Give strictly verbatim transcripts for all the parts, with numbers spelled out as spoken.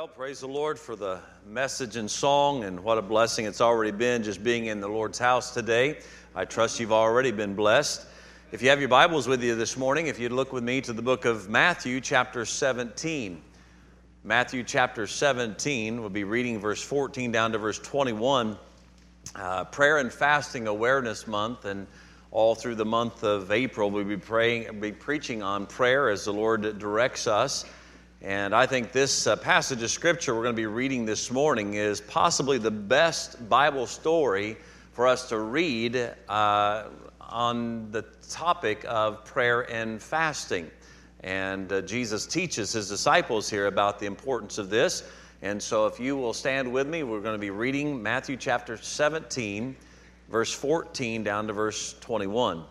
Well, praise the Lord for the message and song, and what a blessing it's already been just being in the Lord's house today. I trust you've already been blessed. If you have your Bibles with you this morning, if you'd look with me to the book of Matthew, chapter seventeen. Matthew, chapter seventeen, we'll be reading verse fourteen down to verse twenty-one. Uh, Prayer and Fasting Awareness Month, and all through the month of April, we'll be praying, be preaching on prayer as the Lord directs us. And I think this uh, passage of Scripture we're going to be reading this morning is possibly the best Bible story for us to read uh, on the topic of prayer and fasting. And uh, Jesus teaches His disciples here about the importance of this. And so if you will stand with me, we're going to be reading Matthew chapter seventeen, verse fourteen down to verse twenty-one.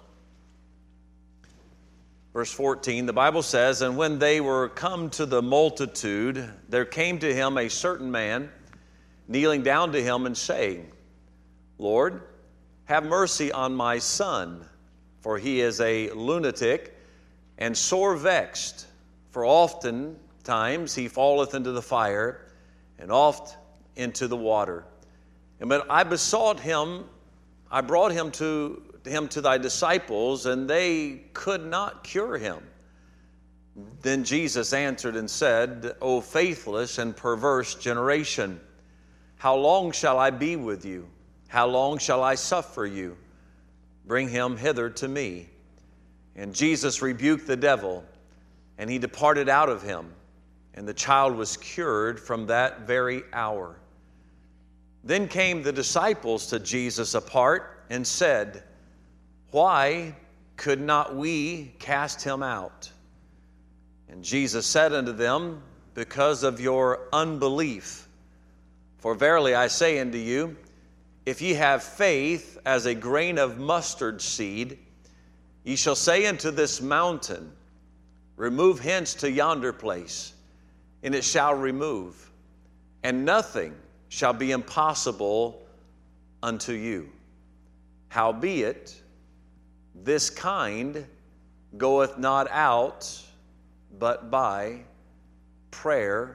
Verse fourteen, the Bible says, "And when they were come to the multitude, there came to him a certain man, kneeling down to him and saying, Lord, have mercy on my son, for he is a lunatic and sore vexed, for often times he falleth into the fire, and oft into the water. And but I besought him, I brought him to him to thy disciples, and they could not cure him. Then Jesus answered and said, O faithless and perverse generation, how long shall I be with you? How long shall I suffer you? Bring him hither to me. And Jesus rebuked the devil, and he departed out of him, and the child was cured from that very hour. Then came the disciples to Jesus apart and said, Why could not we cast him out? And Jesus said unto them, Because of your unbelief. For verily I say unto you, if ye have faith as a grain of mustard seed, ye shall say unto this mountain, Remove hence to yonder place, and it shall remove, and nothing shall be impossible unto you. Howbeit, this kind goeth not out but by prayer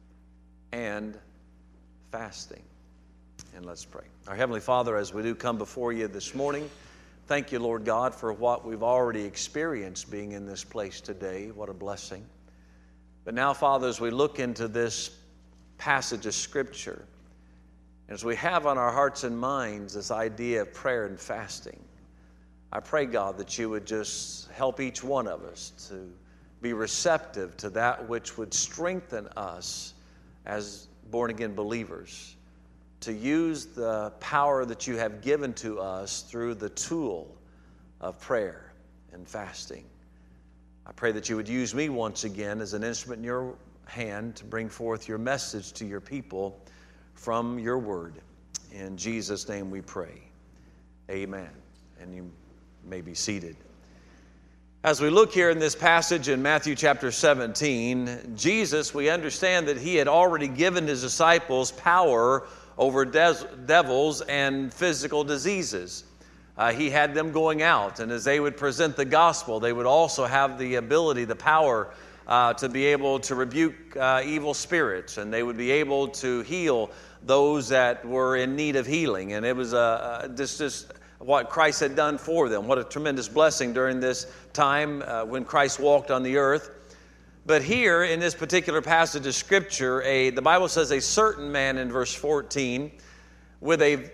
and fasting." And let's pray. Our Heavenly Father, as we do come before you this morning, thank you, Lord God, for what we've already experienced being in this place today. What a blessing. But now, Father, as we look into this passage of Scripture, as we have on our hearts and minds this idea of prayer and fasting, I pray, God, that you would just help each one of us to be receptive to that which would strengthen us as born-again believers, to use the power that you have given to us through the tool of prayer and fasting. I pray that you would use me once again as an instrument in your hand to bring forth your message to your people from your word. In Jesus' name we pray. Amen. And you may be seated. As we look here in this passage in Matthew chapter seventeen, Jesus, we understand that he had already given his disciples power over de- devils and physical diseases. Uh, he had them going out, and as they would present the gospel, they would also have the ability, the power uh, to be able to rebuke uh, evil spirits, and they would be able to heal those that were in need of healing. And it was uh, just, just what Christ had done for them. What a tremendous blessing during this time uh, when Christ walked on the earth. But here in this particular passage of Scripture, a, the Bible says a certain man in verse fourteen with a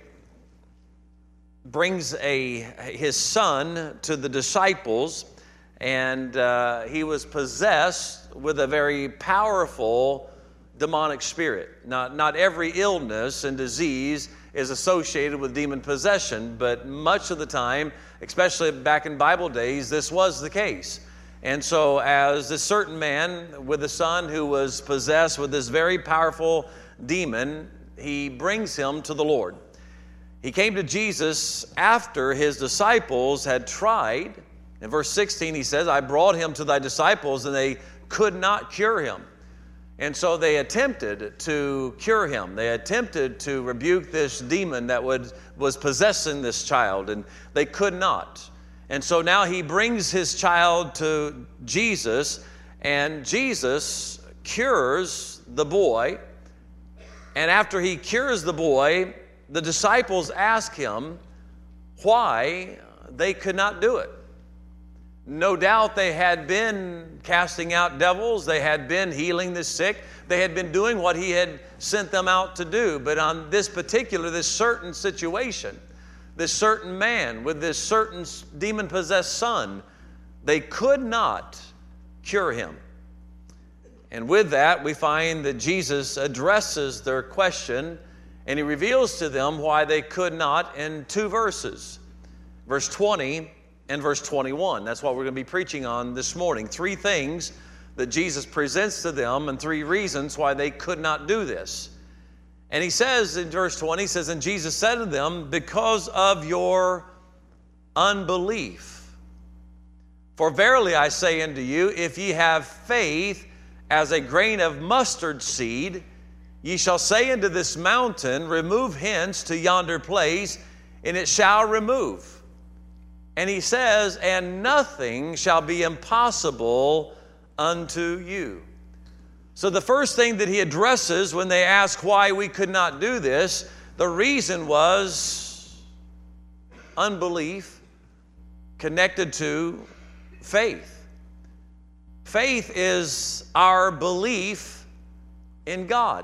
brings a his son to the disciples, and uh, he was possessed with a very powerful demonic spirit. Not, not every illness and disease is associated with demon possession, but much of the time, especially back in Bible days, this was the case. And so as this certain man with a son who was possessed with this very powerful demon, he brings him to the Lord. He came to Jesus after his disciples had tried. In verse sixteen, he says, I brought him to thy disciples, and they could not cure him. And so they attempted to cure him. They attempted to rebuke this demon that would, was possessing this child, and they could not. And so now he brings his child to Jesus, and Jesus cures the boy And after he cures the boy, the disciples ask him why they could not do it. No doubt they had been casting out devils, they had been healing the sick, they had been doing what he had sent them out to do. But on this particular, this certain situation, this certain man with this certain demon-possessed son, they could not cure him. And with that, we find that Jesus addresses their question, and he reveals to them why they could not in two verses. Verse twenty and verse twenty-one. That's what we're going to be preaching on this morning. Three things that Jesus presents to them and three reasons why they could not do this. And he says in verse twenty, he says, and Jesus said to them, because of your unbelief. For verily I say unto you, if ye have faith as a grain of mustard seed, ye shall say unto this mountain, remove hence to yonder place, and it shall remove. And he says, and nothing shall be impossible unto you. So the first thing that he addresses when they ask why we could not do this, the reason was unbelief connected to faith. Faith is our belief in God.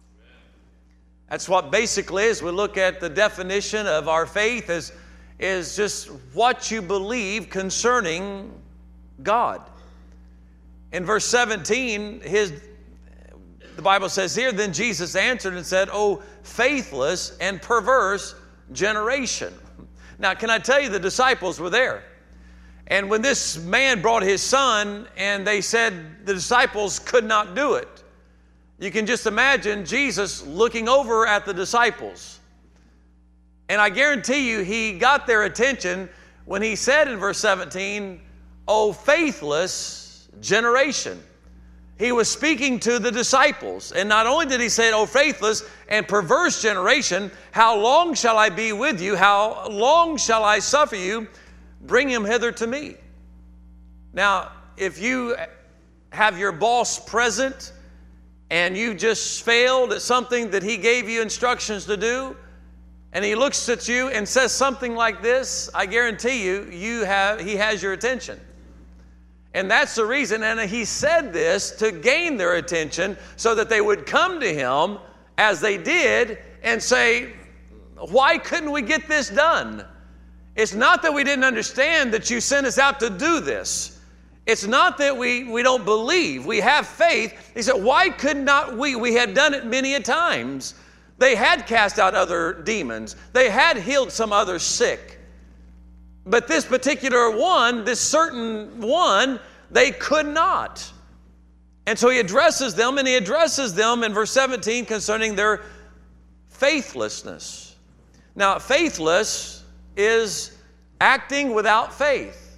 That's what basically is. We look at the definition of our faith as is just what you believe concerning God. In verse seventeen, his, the Bible says here, then Jesus answered and said, O faithless and perverse generation. Now, can I tell you, the disciples were there. And when this man brought his son, and they said the disciples could not do it, you can just imagine Jesus looking over at the disciples. And I guarantee you, he got their attention when he said in verse seventeen, O faithless generation. He was speaking to the disciples. And not only did he say, O faithless and perverse generation, how long shall I be with you? How long shall I suffer you? Bring him hither to me. Now, if you have your boss present and you just failed at something that he gave you instructions to do, and he looks at you and says something like this, I guarantee you, you have he has your attention. And that's the reason, and he said this to gain their attention so that they would come to him as they did and say, why couldn't we get this done? It's not that we didn't understand that you sent us out to do this. It's not that we, we don't believe. We have faith. He said, why could not we? We had done it many a times. They had cast out other demons. They had healed some others sick. But this particular one, this certain one, they could not. And so he addresses them, and he addresses them in verse seventeen concerning their faithlessness. Now, faithless is acting without faith.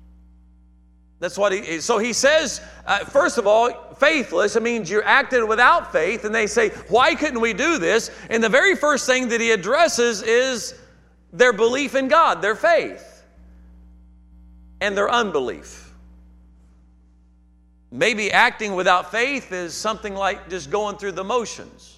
That's what he, so he says, uh, first of all, faithless, it means you're acting without faith. And they say, why couldn't we do this? And the very first thing that he addresses is their belief in God, their faith, and their unbelief. Maybe acting without faith is something like just going through the motions.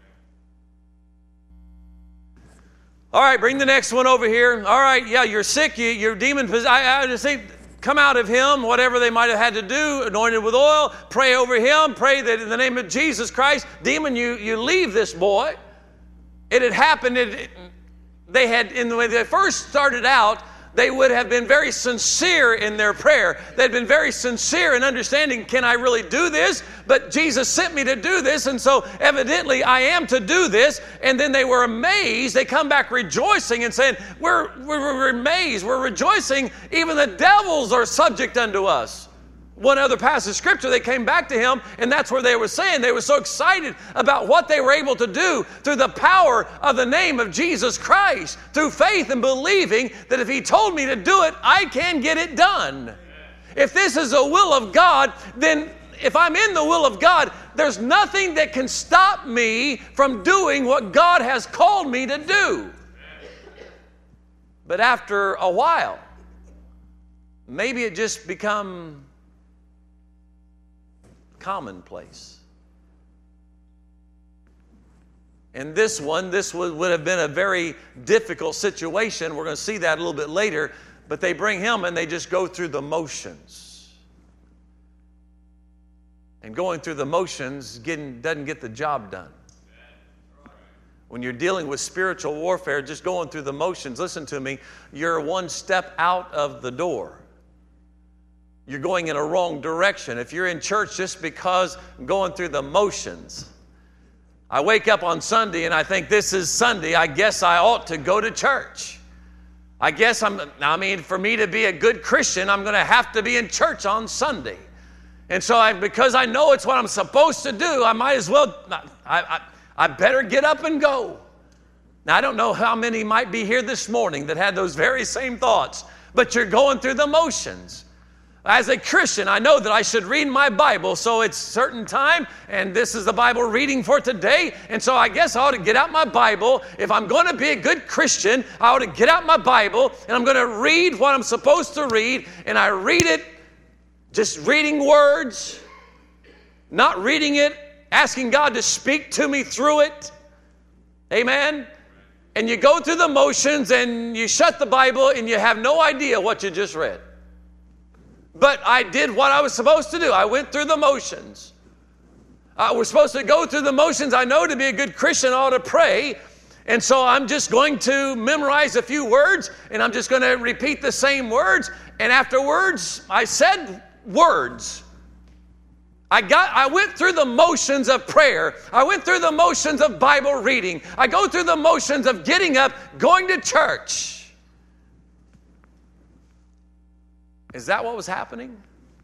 All right, bring the next one over here. All right, yeah, you're sick, you, you're demon possessed. I, I just think, come out of him, whatever they might have had to do, anointed with oil, pray over him, pray that in the name of Jesus Christ, demon, you, you leave this boy. It had happened, it, it, they had, in the way they first started out, they would have been very sincere in their prayer. They'd been very sincere in understanding, can I really do this? But Jesus sent me to do this, and so evidently I am to do this. And then they were amazed. They come back rejoicing and saying, we're, we're, we're amazed, we're rejoicing. Even the devils are subject unto us. One other passage of scripture, they came back to him, and that's where they were saying they were so excited about what they were able to do through the power of the name of Jesus Christ, through faith and believing that if he told me to do it, I can get it done. If this is the will of God, then if I'm in the will of God, there's nothing that can stop me from doing what God has called me to do. But after a while, maybe it just become commonplace. And this one, this would, would have been a very difficult situation. We're going to see that a little bit later. But they bring him and they just go through the motions. And going through the motions getting, doesn't get the job done. When you're dealing with spiritual warfare, just going through the motions, listen to me, you're one step out of the door. You're going in a wrong direction. If you're in church just because going through the motions, I wake up on Sunday and I think this is Sunday, I guess I ought to go to church. I guess I'm, I mean, for me to be a good Christian, I'm going to have to be in church on Sunday. And so I, because I know it's what I'm supposed to do, I might as well, I, I, I better get up and go. Now, I don't know how many might be here this morning that had those very same thoughts, but you're going through the motions. As a Christian, I know that I should read my Bible, so it's certain time, and this is the Bible reading for today, and so I guess I ought to get out my Bible. If I'm going to be a good Christian, I ought to get out my Bible, and I'm going to read what I'm supposed to read, and I read it, just reading words, not reading it, asking God to speak to me through it. Amen? And you go through the motions, and you shut the Bible, and you have no idea what you just read. But I did what I was supposed to do. I went through the motions. Uh, we're supposed to go through the motions. I know to be a good Christian, I ought to pray. And so I'm just going to memorize a few words, and I'm just going to repeat the same words. And afterwards, I said words. I got, I went through the motions of prayer. I went through the motions of Bible reading. I go through the motions of getting up, going to church. Is that what was happening?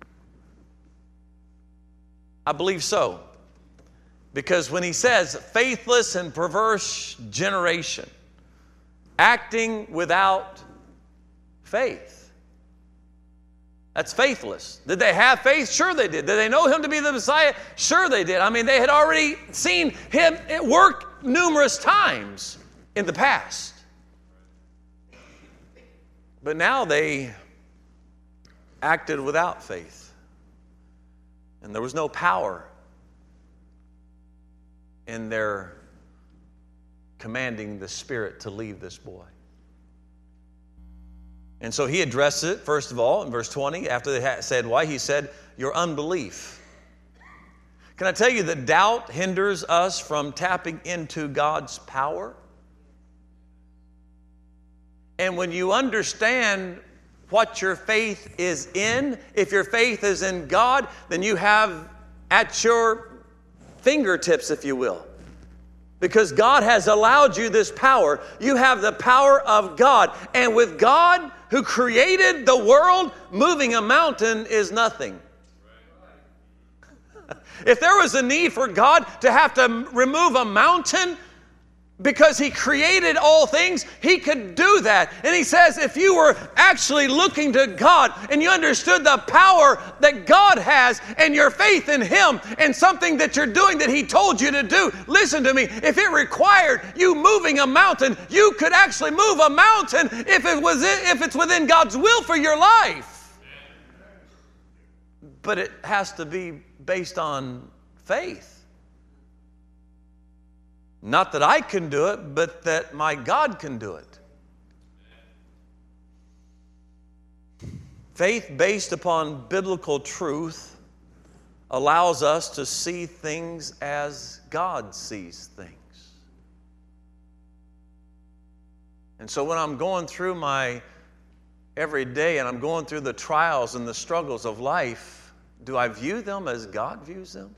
I believe so. Because when he says faithless and perverse generation, acting without faith, that's faithless. Did they have faith? Sure they did. Did they know him to be the Messiah? Sure they did. I mean, they had already seen him at work numerous times in the past. But now they acted without faith. And there was no power in their commanding the Spirit to leave this boy. And so he addressed it, first of all, in verse twenty, after they had said why, he said, your unbelief. Can I tell you that doubt hinders us from tapping into God's power? And when you understand what your faith is in, if your faith is in God, then you have at your fingertips, if you will. Because God has allowed you this power. You have the power of God. And with God, who created the world, moving a mountain is nothing. If there was a need for God to have to remove a mountain, because he created all things, he could do that. And he says if you were actually looking to God and you understood the power that God has and your faith in him and something that you're doing that he told you to do, listen to me, if it required you moving a mountain, you could actually move a mountain if it was if it's within God's will for your life. But it has to be based on faith. Not that I can do it, but that my God can do it. Faith based upon biblical truth allows us to see things as God sees things. And so when I'm going through my every day and I'm going through the trials and the struggles of life, do I view them as God views them?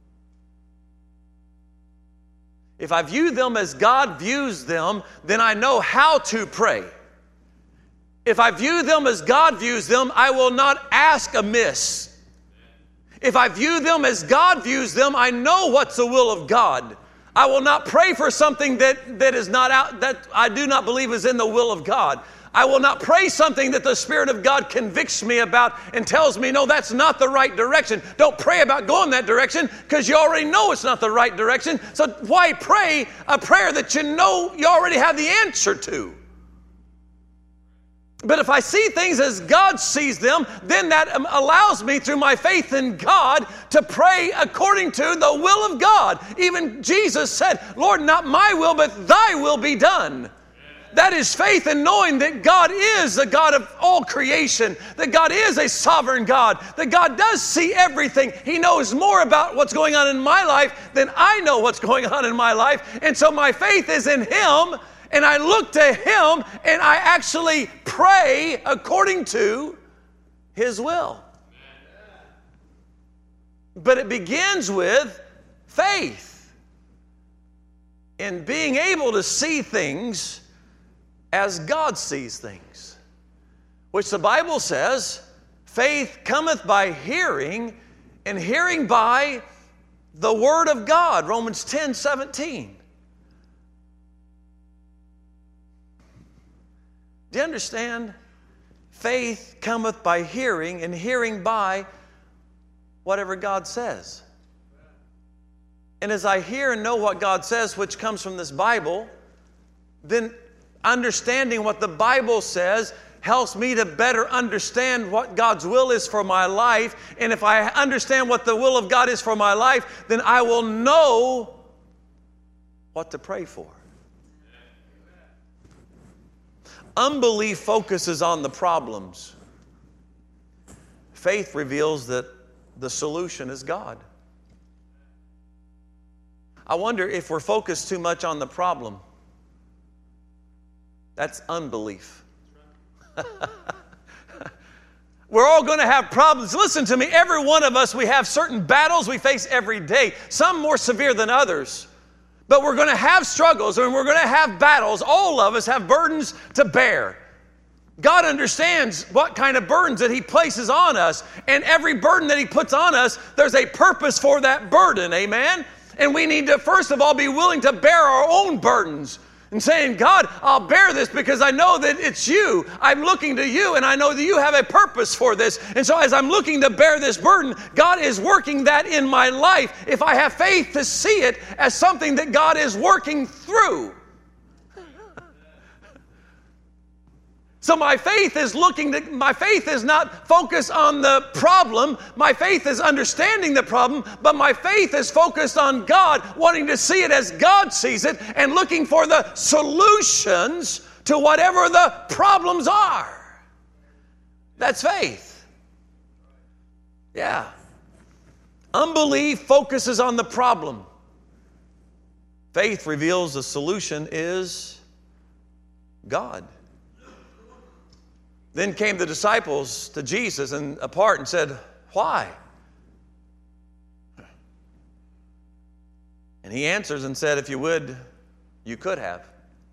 If I view them as God views them, then I know how to pray. If I view them as God views them, I will not ask amiss. If I view them as God views them, I know what's the will of God. I will not pray for something that, that is not out, that I do not believe is in the will of God. I will not pray something that the Spirit of God convicts me about and tells me, no, that's not the right direction. Don't pray about going that direction because you already know it's not the right direction. So why pray a prayer that you know you already have the answer to? But if I see things as God sees them, then that allows me, through my faith in God, to pray according to the will of God. Even Jesus said, Lord, not my will, but thy will be done. That is faith in knowing that God is the God of all creation, that God is a sovereign God, that God does see everything. He knows more about what's going on in my life than I know what's going on in my life. And so my faith is in Him, and I look to Him, and I actually pray according to His will. But it begins with faith in being able to see things as God sees things, which the Bible says, faith cometh by hearing, and hearing by the Word of God, Romans ten seventeen. Do you understand? Faith cometh by hearing, and hearing by whatever God says. And as I hear and know what God says, which comes from this Bible, then understanding what the Bible says helps me to better understand what God's will is for my life. And if I understand what the will of God is for my life, then I will know what to pray for. Unbelief focuses on the problems. Faith reveals that the solution is God. I wonder if we're focused too much on the problem. That's unbelief. We're all going to have problems. Listen to me, every one of us, we have certain battles we face every day, some more severe than others. But we're going to have struggles and we're going to have battles. All of us have burdens to bear. God understands what kind of burdens that He places on us. And every burden that He puts on us, there's a purpose for that burden. Amen? And we need to, first of all, be willing to bear our own burdens. And saying, God, I'll bear this because I know that it's you. I'm looking to you, and I know that you have a purpose for this. And so as I'm looking to bear this burden, God is working that in my life. If I have faith to see it as something that God is working through. So my faith is looking to, my faith is not focused on the problem. My faith is understanding the problem, but my faith is focused on God, wanting to see it as God sees it and looking for the solutions to whatever the problems are. That's faith. Yeah. Unbelief focuses on the problem. Faith reveals the solution is God. Then came the disciples to Jesus and apart and said, why? And He answers and said, if you would, you could have.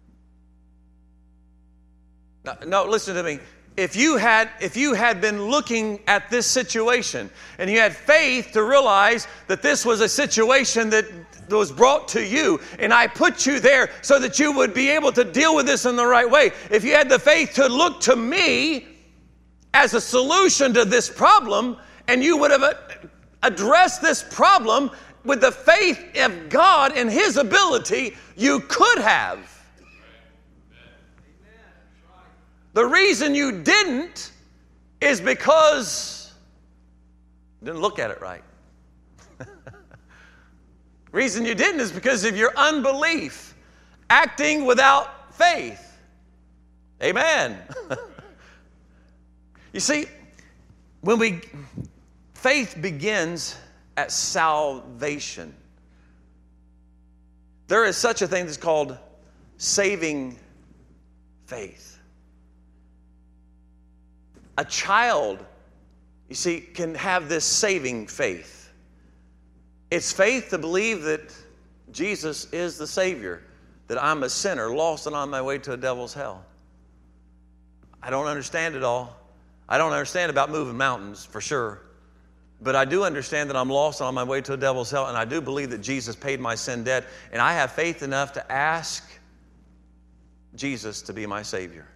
No, no, listen to me. If you had, if you had been looking at this situation and you had faith to realize that this was a situation that was brought to you, and I put you there so that you would be able to deal with this in the right way. If you had the faith to look to me as a solution to this problem, and you would have addressed this problem with the faith of God and His ability, you could have. The reason you didn't is because you didn't look at it right. Reason you didn't is because of your unbelief, acting without faith. Amen. You see, when we faith begins at salvation. There is such a thing that's called saving faith. A child, you see, can have this saving faith. It's faith to believe that Jesus is the Savior, that I'm a sinner, lost and on my way to a devil's hell. I don't understand it all. I don't understand about moving mountains, for sure. But I do understand that I'm lost and on my way to a devil's hell, and I do believe that Jesus paid my sin debt, and I have faith enough to ask Jesus to be my Savior.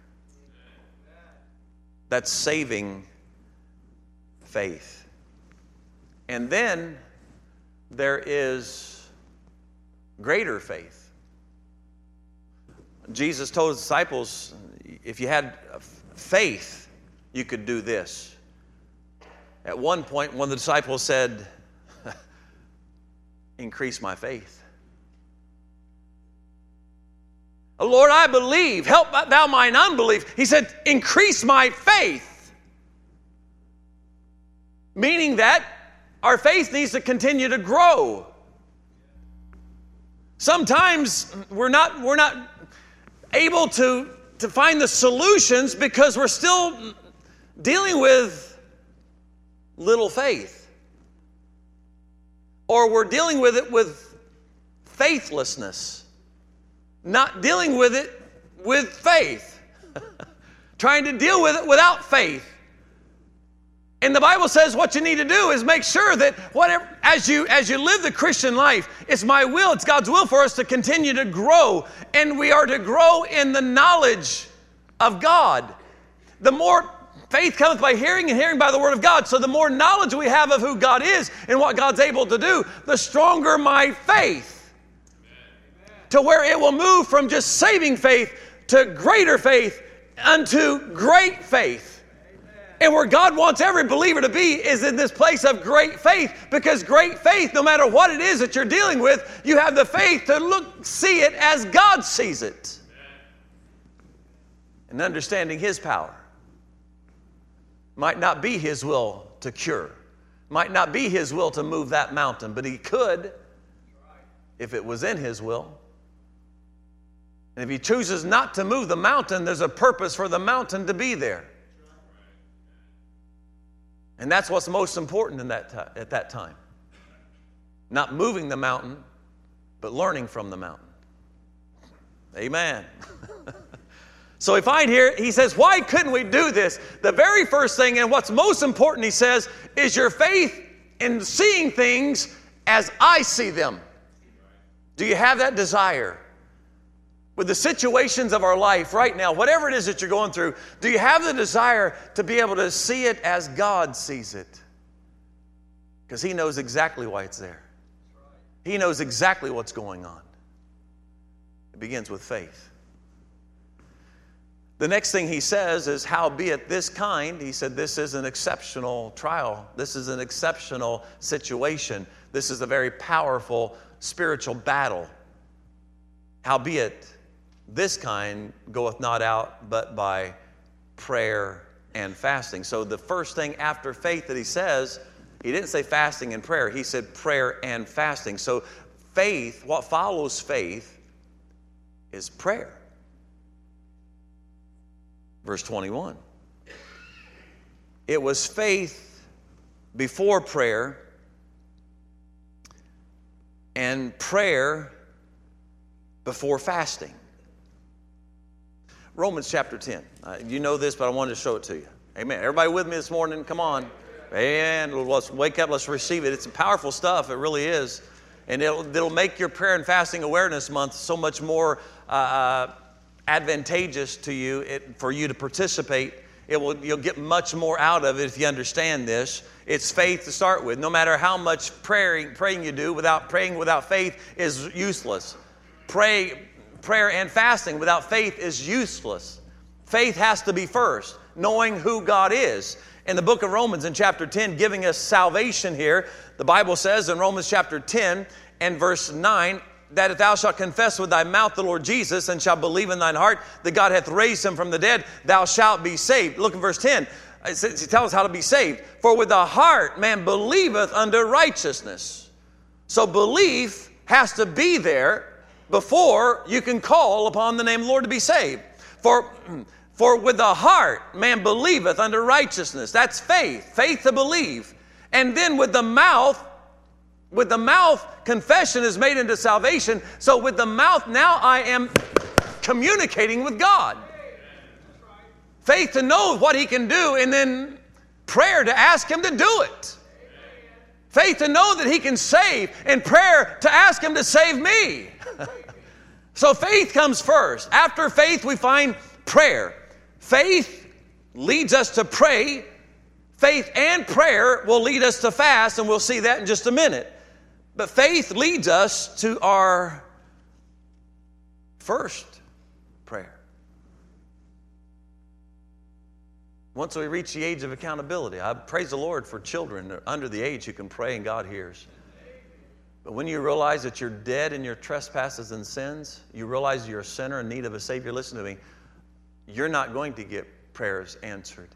That's saving faith. And then there is greater faith. Jesus told his disciples, if you had faith, you could do this. At one point, one of the disciples said, increase my faith. Oh, Lord, I believe. Help thou mine unbelief. He said, increase my faith. Meaning that our faith needs to continue to grow. Sometimes we're not, we're not able to, to find the solutions because we're still dealing with little faith. Or we're dealing with it with faithlessness. Not dealing with it with faith. Trying to deal with it without faith. And the Bible says what you need to do is make sure that whatever, as you as you live the Christian life, it's my will, it's God's will for us to continue to grow. And we are to grow in the knowledge of God. The more faith cometh by hearing, and hearing by the word of God. So the more knowledge we have of who God is and what God's able to do, the stronger my faith. Amen. To where it will move from just saving faith to greater faith unto great faith. And where God wants every believer to be is in this place of great faith, because great faith, no matter what it is that you're dealing with, you have the faith to look, see it as God sees it. And understanding His power. Might not be His will to cure. Might not be His will to move that mountain, but He could if it was in His will. And if He chooses not to move the mountain, there's a purpose for the mountain to be there. And that's what's most important in that t- at that time. Not moving the mountain, but learning from the mountain. Amen. So we find here, he says, why couldn't we do this? The very first thing, and what's most important, he says, is your faith in seeing things as I see them. Do you have that desire? With the situations of our life right now, whatever it is that you're going through, do you have the desire to be able to see it as God sees it? Because He knows exactly why it's there. He knows exactly what's going on. It begins with faith. The next thing he says is, howbeit this kind, he said, this is an exceptional trial. This is an exceptional situation. This is a very powerful spiritual battle. Howbeit this kind goeth not out but by prayer and fasting. So the first thing after faith that he says, he didn't say fasting and prayer. He said prayer and fasting. So faith, what follows faith is prayer. Verse twenty-one. It was faith before prayer, and prayer before fasting. Romans chapter ten. Uh, you know this, but I wanted to show it to you. Amen. Everybody with me this morning? Come on. And let's wake up. Let's receive it. It's powerful stuff. It really is. And it'll, it'll make your prayer and fasting awareness month so much more uh, advantageous to you, it, for you to participate. It will, you'll get much more out of it if you understand this. It's faith to start with. No matter how much praying, praying you do, without praying without faith is useless. Pray, prayer and fasting without faith is useless. Faith has to be first, knowing who God is. In the book of Romans in chapter ten, giving us salvation here, the Bible says in Romans chapter ten and verse nine, that if thou shalt confess with thy mouth the Lord Jesus, and shalt believe in thine heart that God hath raised him from the dead, thou shalt be saved. Look in verse ten. It says, he tells us how to be saved. For with the heart man believeth unto righteousness. So belief has to be there before you can call upon the name of the Lord to be saved. For, for with the heart man believeth unto righteousness. That's faith. Faith to believe. And then with the mouth, with the mouth, confession is made into salvation. So with the mouth, now I am communicating with God. Faith to know what He can do, and then prayer to ask Him to do it. Faith to know that He can save, and prayer to ask Him to save me. So faith comes first. After faith, we find prayer. Faith leads us to pray. Faith and prayer will lead us to fast, and we'll see that in just a minute. But faith leads us to our first prayer. Once we reach the age of accountability, I praise the Lord for children under the age who can pray and God hears. But when you realize that you're dead in your trespasses and sins, you realize you're a sinner in need of a Savior, listen to me, you're not going to get prayers answered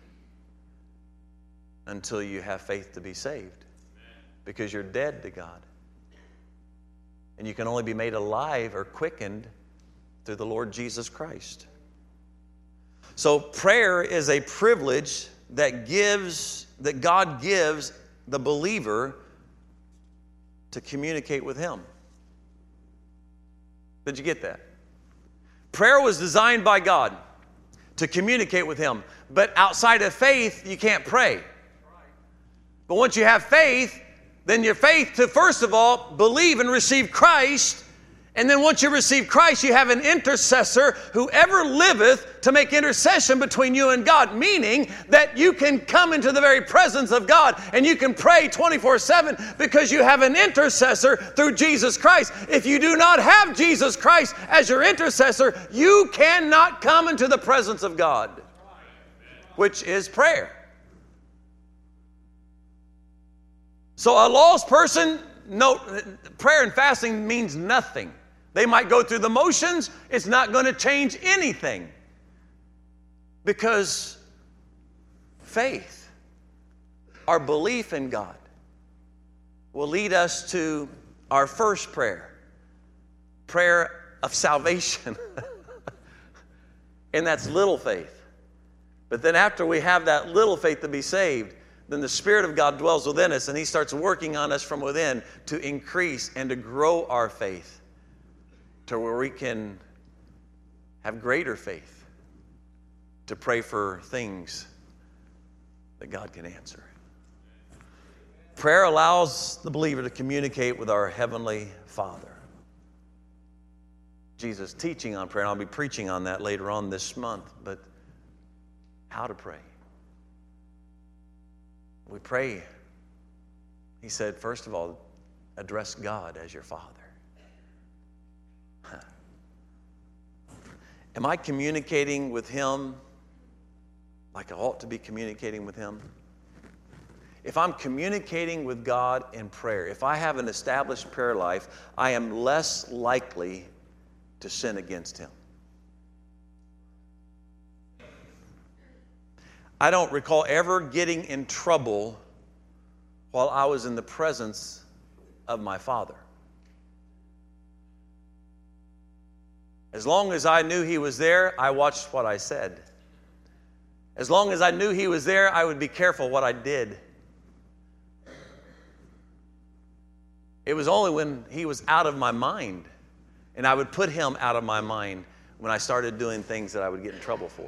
until you have faith to be saved, because you're dead to God. And you can only be made alive or quickened through the Lord Jesus Christ. So prayer is a privilege that gives, that God gives the believer to communicate with Him. Did you get that? Prayer was designed by God to communicate with Him. But outside of faith, you can't pray. But once you have faith, then your faith to, first of all, believe and receive Christ. And then once you receive Christ, you have an intercessor who ever liveth to make intercession between you and God, meaning that you can come into the very presence of God and you can pray twenty-four seven because you have an intercessor through Jesus Christ. If you do not have Jesus Christ as your intercessor, you cannot come into the presence of God, which is prayer. So a lost person, no, prayer and fasting means nothing. They might go through the motions. It's not going to change anything. Because faith, our belief in God, will lead us to our first prayer. Prayer of salvation. And that's little faith. But then after we have that little faith to be saved, then the Spirit of God dwells within us and He starts working on us from within to increase and to grow our faith to where we can have greater faith to pray for things that God can answer. Prayer allows the believer to communicate with our Heavenly Father. Jesus' teaching on prayer, and I'll be preaching on that later on this month, but how to pray. We pray, He said, first of all, address God as your Father. Am I communicating with Him like I ought to be communicating with Him? If I'm communicating with God in prayer, if I have an established prayer life, I am less likely to sin against Him. I don't recall ever getting in trouble while I was in the presence of my Father. As long as I knew He was there, I watched what I said. As long as I knew He was there, I would be careful what I did. It was only when He was out of my mind, and I would put Him out of my mind, when I started doing things that I would get in trouble for.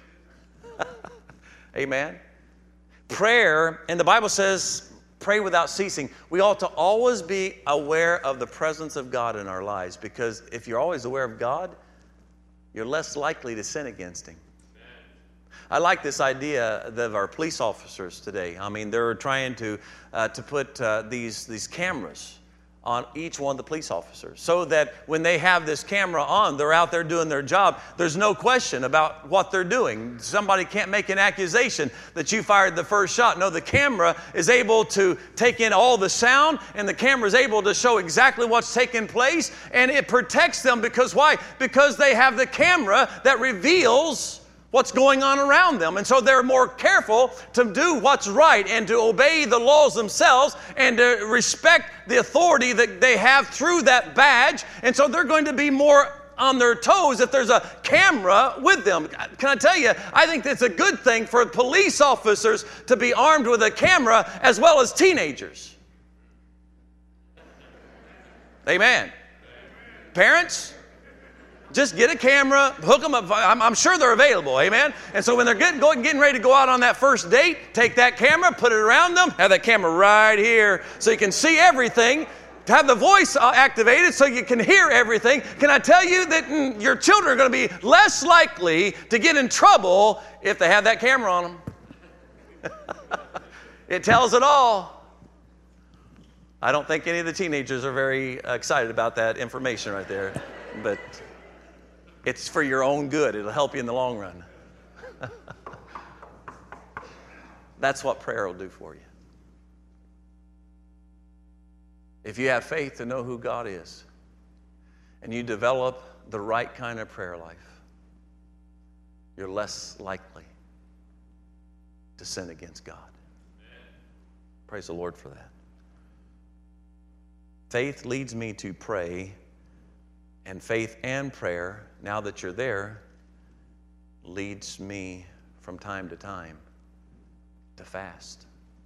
Amen? Prayer, and the Bible says, pray without ceasing. We ought to always be aware of the presence of God in our lives, because if you're always aware of God, you're less likely to sin against Him. I like this idea of our police officers today. I mean, they're trying to uh, to put uh, these these cameras on each one of the police officers, so that when they have this camera on, they're out there doing their job. There's no question about what they're doing. Somebody can't make an accusation that you fired the first shot. No, the camera is able to take in all the sound, and the camera is able to show exactly what's taking place, and it protects them. Because why? Because they have the camera that reveals what's going on around them. And so they're more careful to do what's right and to obey the laws themselves and to respect the authority that they have through that badge. And so they're going to be more on their toes if there's a camera with them. Can I tell you, I think that's a good thing for police officers to be armed with a camera as well as teenagers. Amen. Parents, just get a camera, hook them up. I'm, I'm sure they're available, amen? And so when they're getting, going, getting ready to go out on that first date, take that camera, put it around them, have that camera right here so you can see everything. Have the voice activated so you can hear everything. Can I tell you that mm, your children are going to be less likely to get in trouble if they have that camera on them? It tells it all. I don't think any of the teenagers are very excited about that information right there, but it's for your own good. It'll help you in the long run. That's what prayer will do for you. If you have faith to know who God is, and you develop the right kind of prayer life, you're less likely to sin against God. Praise the Lord for that. Faith leads me to pray, and faith and prayer, now that you're there, leads me from time to time to fast.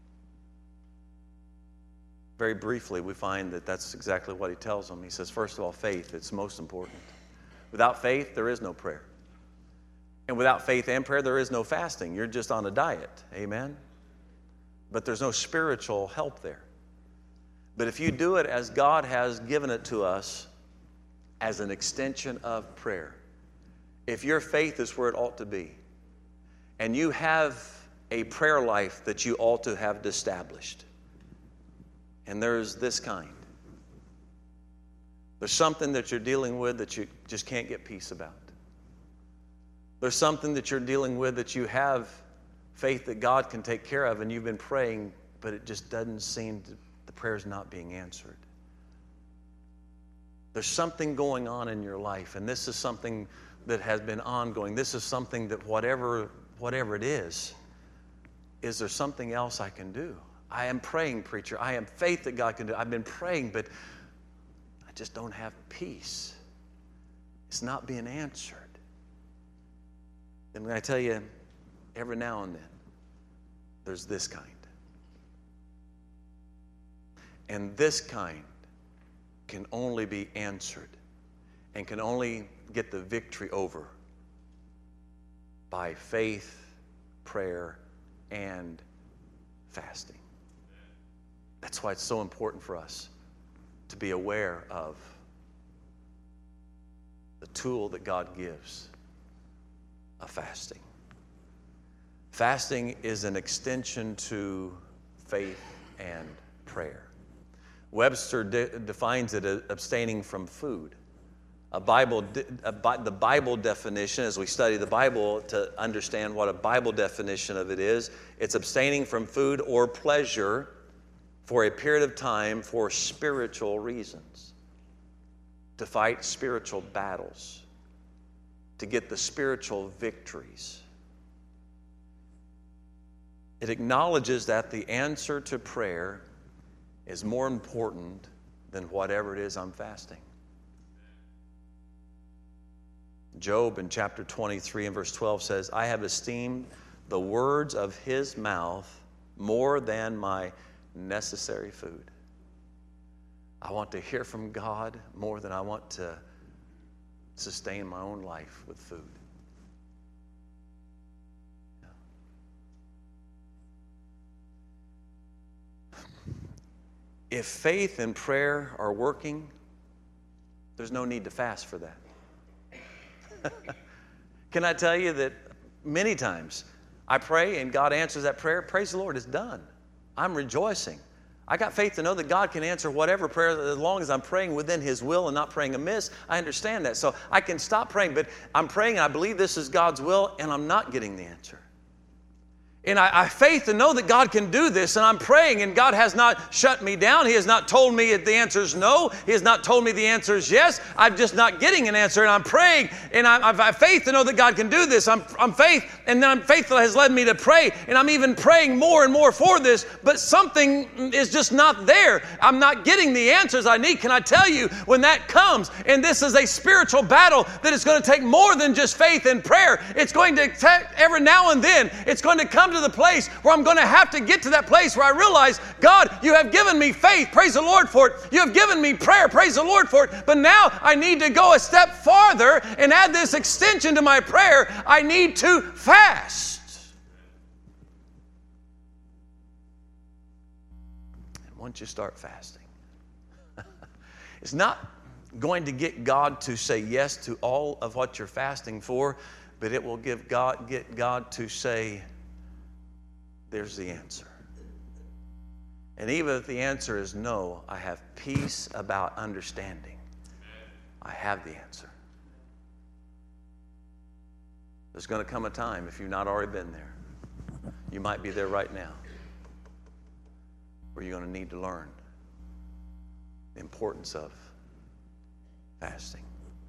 Very briefly, we find that that's exactly what he tells them. He says, first of all, faith, it's most important. Without faith, there is no prayer. And without faith and prayer, there is no fasting. You're just on a diet. Amen? But there's no spiritual help there. But if you do it as God has given it to us, as an extension of prayer, if your faith is where it ought to be, and you have a prayer life that you ought to have established, and there's this kind, there's something that you're dealing with that you just can't get peace about. There's something that you're dealing with that you have faith that God can take care of, and you've been praying, but it just doesn't seem to, the prayer's not being answered. There's something going on in your life, and this is something that has been ongoing. This is something that whatever, whatever it is, is there something else I can do? I am praying, preacher. I am faith that God can do. I've been praying, but I just don't have peace. It's not being answered. And when I tell you, every now and then, there's this kind. And this kind can only be answered and can only get the victory over by faith, prayer, and fasting. That's why it's so important for us to be aware of the tool that God gives of fasting. Fasting is an extension to faith and prayer. Webster de- defines it as abstaining from food. A Bible, de- a, the Bible definition, as we study the Bible to understand what a Bible definition of it is, it's abstaining from food or pleasure for a period of time for spiritual reasons, to fight spiritual battles, to get the spiritual victories. It acknowledges that the answer to prayer is more important than whatever it is I'm fasting. Job in chapter twenty-three and verse twelve says, I have esteemed the words of his mouth more than my necessary food. I want to hear from God more than I want to sustain my own life with food. If faith and prayer are working, there's no need to fast for that. Can I tell you that many times I pray and God answers that prayer? Praise the Lord, it's done. I'm rejoicing. I got faith to know that God can answer whatever prayer as long as I'm praying within His will and not praying amiss. I understand that. So I can stop praying, but I'm praying and I believe this is God's will and I'm not getting the answer. And I, I have faith to know that God can do this, and I'm praying, and God has not shut me down. He has not told me the answer is no. He has not told me the answer is yes. I'm just not getting an answer, and I'm praying, and I, I have faith to know that God can do this. I'm, I'm faith, and then I'm faithful has led me to pray, and I'm even praying more and more for this, but something is just not there. I'm not getting the answers I need. Can I tell you, when that comes, and this is a spiritual battle that is going to take more than just faith and prayer. It's going to take, every now and then, it's going to come to the place where I'm going to have to get to that place where I realize, God, you have given me faith. Praise the Lord for it. You have given me prayer. Praise the Lord for it. But now I need to go a step farther and add this extension to my prayer. I need to fast. And once you start fasting, it's not going to get God to say yes to all of what you're fasting for, but it will give God, get God to say, there's the answer. And even if the answer is no, I have peace about understanding. I have the answer. There's going to come a time, if you've not already been there, You might be there right now, where you're going to need to learn the importance of fasting.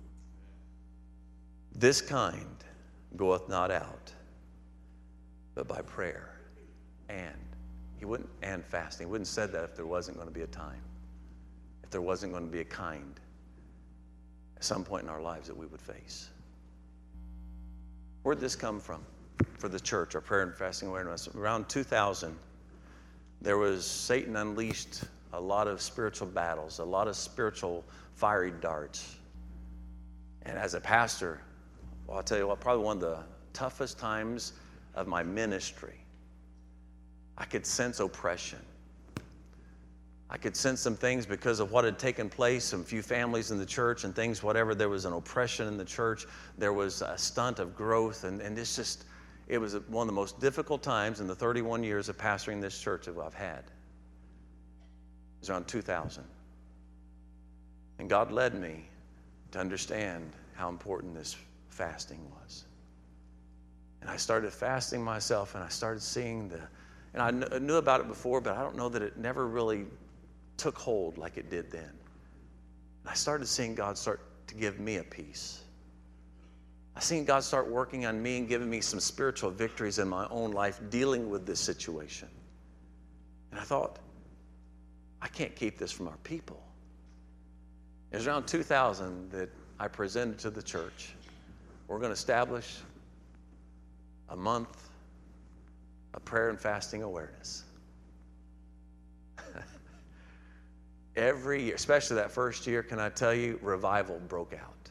This kind goeth not out, but by prayer and. He wouldn't, and fasting. He wouldn't have said that if there wasn't going to be a time, if there wasn't going to be a kind at some point in our lives that we would face. Where'd this come from for the church, our prayer and fasting awareness? Around two thousand, there was, Satan unleashed a lot of spiritual battles, a lot of spiritual fiery darts. And as a pastor, well, I'll tell you what, probably one of the toughest times of my ministry, I could sense oppression. I could sense some things because of what had taken place, some few families in the church and things, whatever. There was an oppression in the church. There was a stunt of growth. And, and it's just, it was one of the most difficult times in the thirty-one years of pastoring this church that I've had. It was around two thousand. And God led me to understand how important this fasting was. And I started fasting myself, and I started seeing the, and I kn- knew about it before, but I don't know that it never really took hold like it did then. And I started seeing God start to give me a peace. I seen God start working on me and giving me some spiritual victories in my own life dealing with this situation. And I thought, I can't keep this from our people. It was around two thousand that I presented to the church. We're going to establish a month of prayer and fasting awareness. Every year, especially that first year, can I tell you, revival broke out.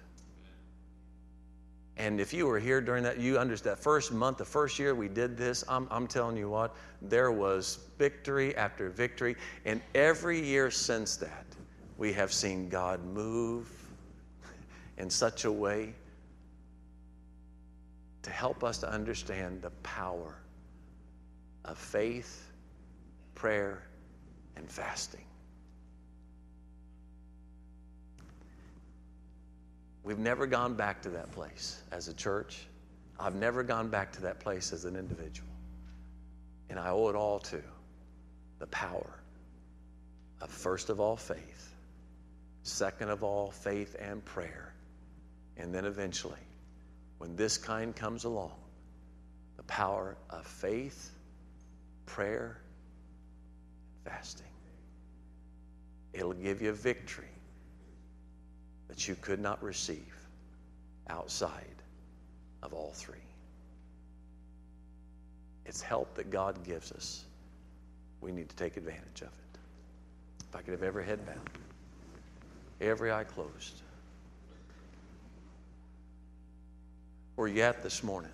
And if you were here during that, you understand that first month, the first year we did this, I'm, I'm telling you what, there was victory after victory. And every year since that, we have seen God move in such a way to help us to understand the power of faith, prayer, and fasting. We've never gone back to that place as a church. I've never gone back to that place as an individual. And I owe it all to the power of, first of all, faith. Second of all, faith and prayer. And then eventually, when this kind comes along, the power of faith, prayer, and fasting. It'll give you a victory that you could not receive outside of all three. It's help that God gives us. We need to take advantage of it. If I could have every head bowed, every eye closed. Where you at this morning?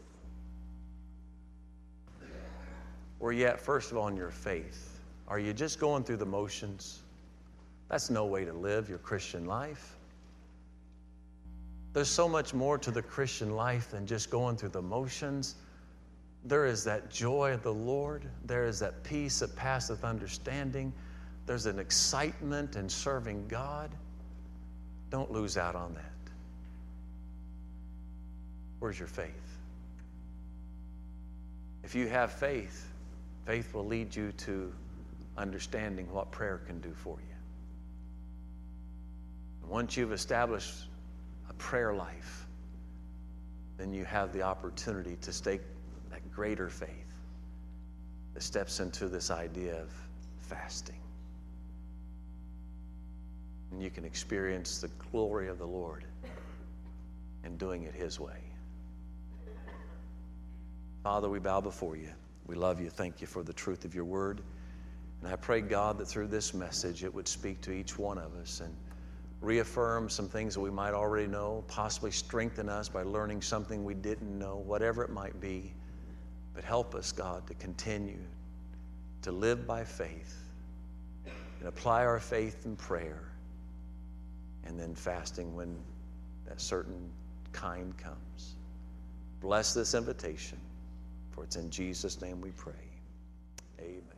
Where you at, first of all, in your faith? Are you just going through the motions? That's no way to live your Christian life. There's so much more to the Christian life than just going through the motions. There is that joy of the Lord. There is that peace that passeth understanding. There's an excitement in serving God. Don't lose out on that. Where's your faith? If you have faith, faith will lead you to understanding what prayer can do for you. And once you've established a prayer life, then you have the opportunity to stake that greater faith that steps into this idea of fasting. And you can experience the glory of the Lord in doing it His way. Father, we bow before you. We love you. Thank you for the truth of your word. And I pray, God, that through this message it would speak to each one of us and reaffirm some things that we might already know, possibly strengthen us by learning something we didn't know, whatever it might be. But help us, God, to continue to live by faith and apply our faith in prayer and then fasting when that certain kind comes. Bless this invitation, for it's in Jesus' name we pray. Amen.